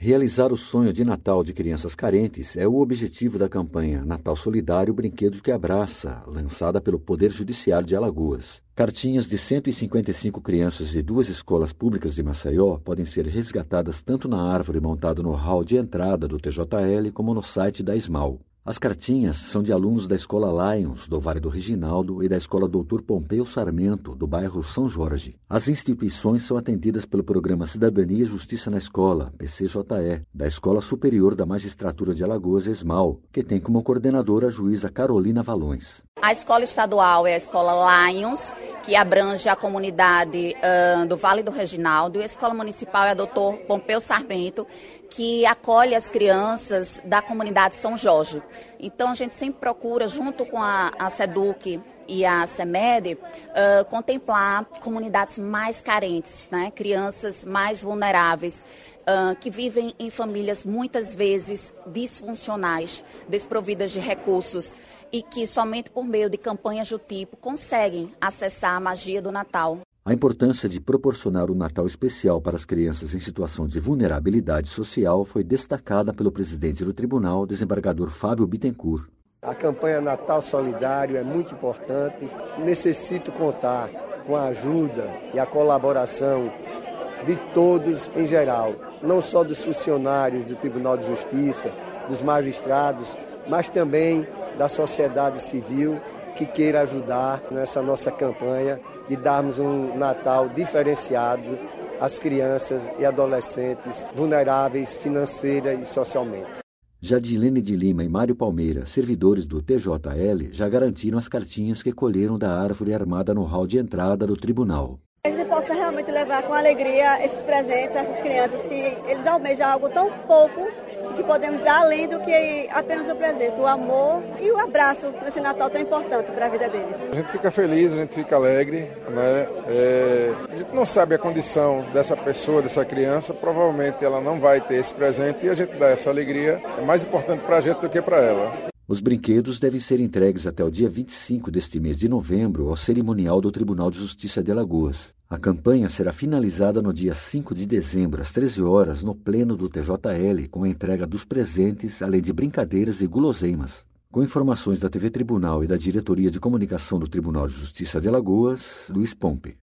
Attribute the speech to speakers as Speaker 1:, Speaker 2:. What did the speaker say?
Speaker 1: Realizar o sonho de Natal de crianças carentes é o objetivo da campanha Natal Solidário Brinquedo que Abraça, lançada pelo Poder Judiciário de Alagoas. Cartinhas de 155 crianças de 2 escolas públicas de Maceió podem ser resgatadas tanto na árvore montada no hall de entrada do TJL como no site da Esmal. As cartinhas são de alunos da Escola Lions, do Vale do Reginaldo, e da Escola Dr. Pompeu Sarmento, do bairro São Jorge. As instituições são atendidas pelo Programa Cidadania e Justiça na Escola, PCJE, da Escola Superior da Magistratura de Alagoas, ESMAL, que tem como coordenadora a juíza Carolina Valões.
Speaker 2: A escola estadual é a Escola Lions, que abrange a comunidade do Vale do Reginaldo, e a escola municipal é a Dr. Pompeu Sarmento, que acolhe as crianças da comunidade São Jorge. Então, a gente sempre procura, junto com a SEDUC e a CEMED, contemplar comunidades mais carentes, né? Crianças mais vulneráveis, que vivem em famílias muitas vezes disfuncionais, desprovidas de recursos e que somente por meio de campanhas do tipo conseguem acessar a magia do Natal.
Speaker 1: A importância de proporcionar um Natal especial para as crianças em situação de vulnerabilidade social foi destacada pelo presidente do tribunal, desembargador Fábio Bittencourt.
Speaker 3: A campanha Natal Solidário é muito importante. Necessito contar com a ajuda e a colaboração de todos em geral, não só dos funcionários do Tribunal de Justiça, dos magistrados, mas também da sociedade civil que queira ajudar nessa nossa campanha de darmos um Natal diferenciado às crianças e adolescentes vulneráveis financeira e socialmente.
Speaker 1: Jadilene de Lima e Mário Palmeira, servidores do TJL, já garantiram as cartinhas que colheram da árvore armada no hall de entrada do tribunal.
Speaker 4: A gente possa realmente levar com alegria esses presentes a essas crianças que eles almejam algo tão pouco e que podemos dar além do que apenas o presente, o amor e o abraço nesse Natal tão importante para a vida deles.
Speaker 5: A gente fica feliz, a gente fica alegre, né? A gente não sabe a condição dessa pessoa, dessa criança, provavelmente ela não vai ter esse presente e a gente dá essa alegria, é mais importante para a gente do que para ela.
Speaker 1: Os brinquedos devem ser entregues até o dia 25 deste mês de novembro ao cerimonial do Tribunal de Justiça de Alagoas. A campanha será finalizada no dia 5 de dezembro, às 13 horas, no pleno do TJL, com a entrega dos presentes, além de brincadeiras e guloseimas. Com informações da TV Tribunal e da Diretoria de Comunicação do Tribunal de Justiça de Alagoas, Luiz Pompe.